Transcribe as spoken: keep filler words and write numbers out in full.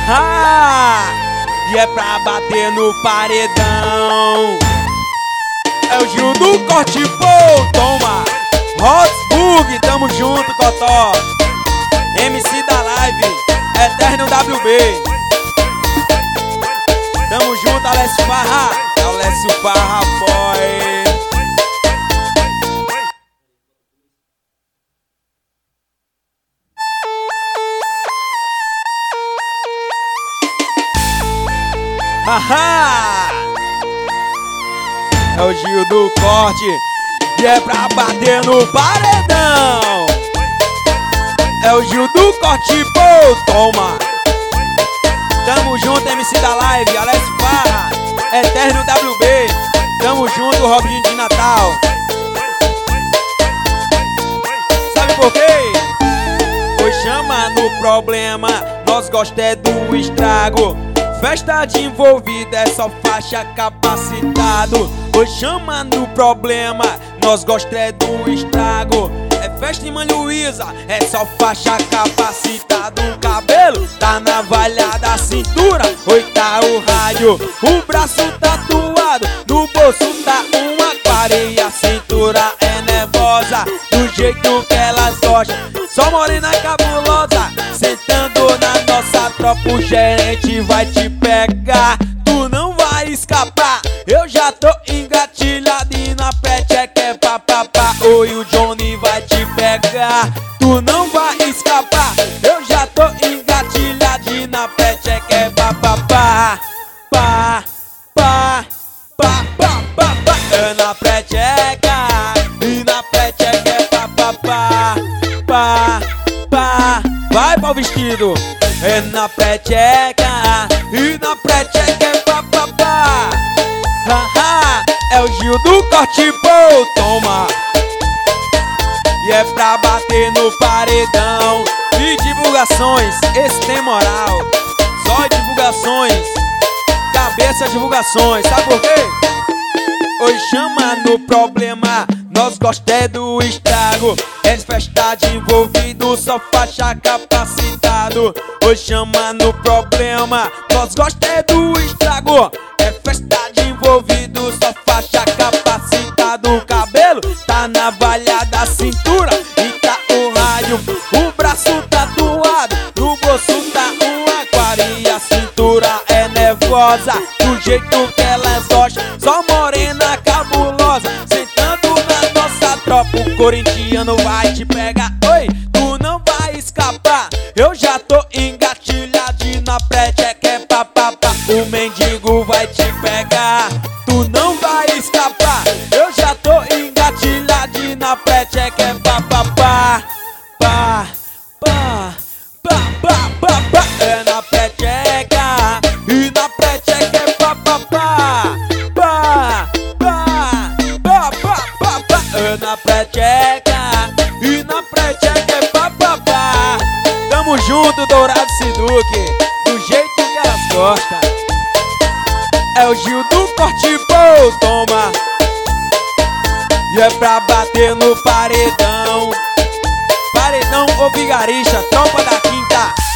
Haha! E é pra bater no paredão. É o Gil do Corte, pô, toma! Rotsburg, tamo junto, Cotó. M C da Live, Eterno W B. Tamo junto, Alessio Farra. Alessio Farra, boy. Haha! É o Gil do Corte e é pra bater no paredão. É o Gil do Corte, pô, toma. Tamo junto, M C da Live, Alessio Farra, Eterno W B. Tamo junto, Robinho de Natal. Sabe por quê? Pois chama no problema, nós gosta é do estrago. Festa de envolvida é só faixa capacitado. Pois chama no problema, nós gosta é do estrago. É festa em Mãe Luísa, é só faixa capacitado. O cabelo tá navalhada, a cintura, oi tá o rádio. O braço tatuado, no bolso tá um aquário. E a cintura é nervosa, do jeito que elas gostam. Só morena cabulosa, sentando na nossa tropa. O gerente vai te pegar, tu não vai escapar. Eu já tô engatilhado e na peteca é papapá. Oi, o Johnny vai te pegar, tu não vai escapar. Eu já tô engatilhado e na peteca é papapá. Pá, pá, pá, pá, pá, pá. É na peteca e na peteca é papapá. Pá, pá, vai pro vestido. É na peteca e na peteca é papapá. Haha, é o Gil do Corte, pô, toma. E é pra bater no paredão. E divulgações, esse tem moral. Só divulgações, cabeça divulgações. Sabe por quê? Hoje chama no problema, nós gosta é do estrago. É festa de envolvido, só faixa capacitado. Hoje chama no problema, nós gosta é do estrago. É festa de envolvido, só faixa capacitado. O cabelo tá navalhada, a cintura e tá o rádio. O braço tatuado, no bolso tá um aquário. E a cintura é nervosa, do jeito que elas gostam. Só morena cabulosa, sentando na nossa tropa. O corintiano vai te pegar, oi, tu não vai escapar. Eu já tô engatilhado e na peteca é papapá. O mendigo vai te pegar, tu não vai escapar. Eu já tô engatilhado e na peteca é papapá. Pá, pá, pá, pá, pá, pá. É na peteca e na peteca é papapá. Pá, pá, pá, pá, pá, pá. É na peteca e na peteca é papapá. Tamo junto, Dourado Siduque, do jeito que elas gostam. É o Gil do Corte, pô, toma. E é pra bater no paredão. Paredão ou vigarista, tropa da quinta.